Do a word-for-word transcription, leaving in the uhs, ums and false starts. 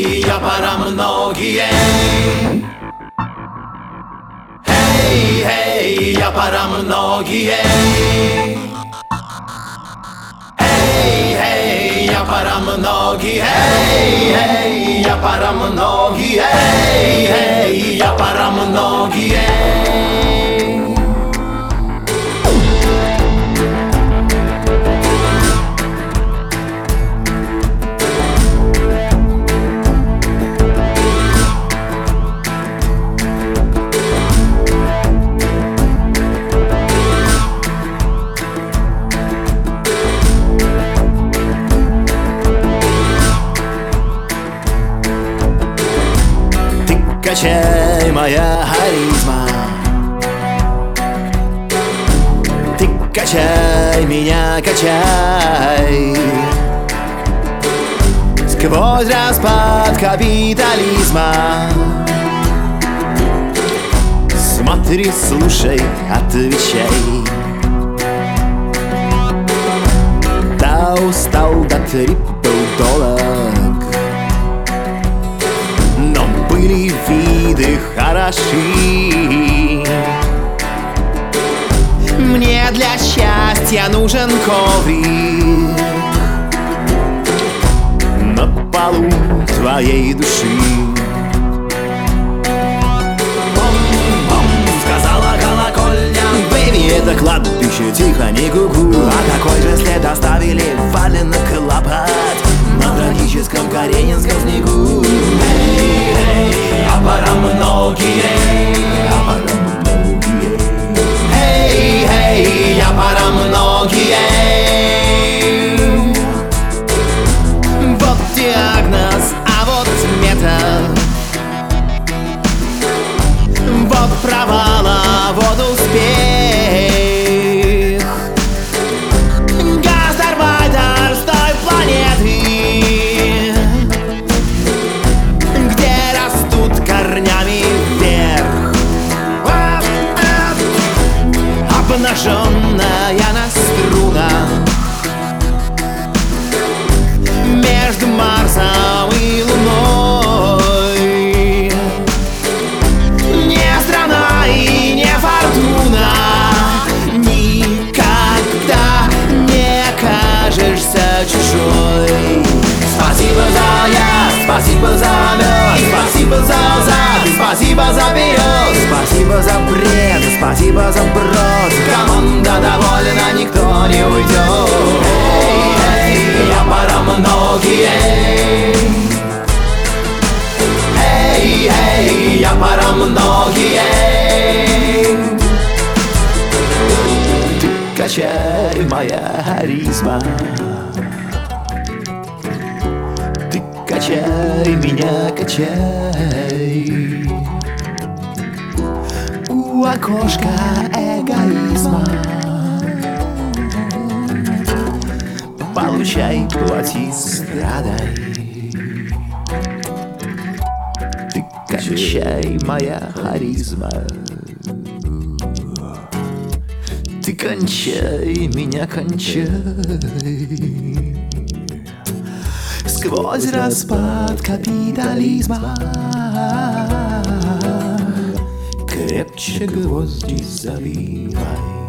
Эй, я пора многие. Эй, эй, я пора многие. Эй, эй, я пора многие. Эй, эй, я пора многие. Эй, эй, я пора многие. Качай, моя харизма, ты качай, меня качай. Сквозь распад капитализма смотри, слушай, отвечай. Да устал, да трипл-доллар, но были виды хороши. Мне для счастья нужен коврик на полу твоей души. Бом-бом, сказала колокольня. Бэйби, это кладбище, тихо, не гугу. А какой же след оставили валенок лопат на трагическом каренинском снегу? Эй, эй, я пора многие. Я пора многие. Эй, эй, я пора многие. Вот диагноз, а вот метод. Вот провал, а вот успех. Гастарбайтер с той планеты, где растут корнями вверх. Обнаженная на струнах между Марсом и Луной. Не страна и не фортуна, никогда не окажешься чужой. Спасибо за яд, спасибо за мед, спасибо за зад, спасибо за вперед, Спасибо за бред, спасибо за брод. команда довольна, никто не уйдет. Эй, эй, я пора многие. Эй, эй, я пора многие. Ты качай, моя харизма, ты качай, меня качай. У окошка эгоизма получай, плати, страдай. Ты качай, моя харизма, ты кончай, меня кончай. Сквозь распад капитализма крепче гвозди забивай.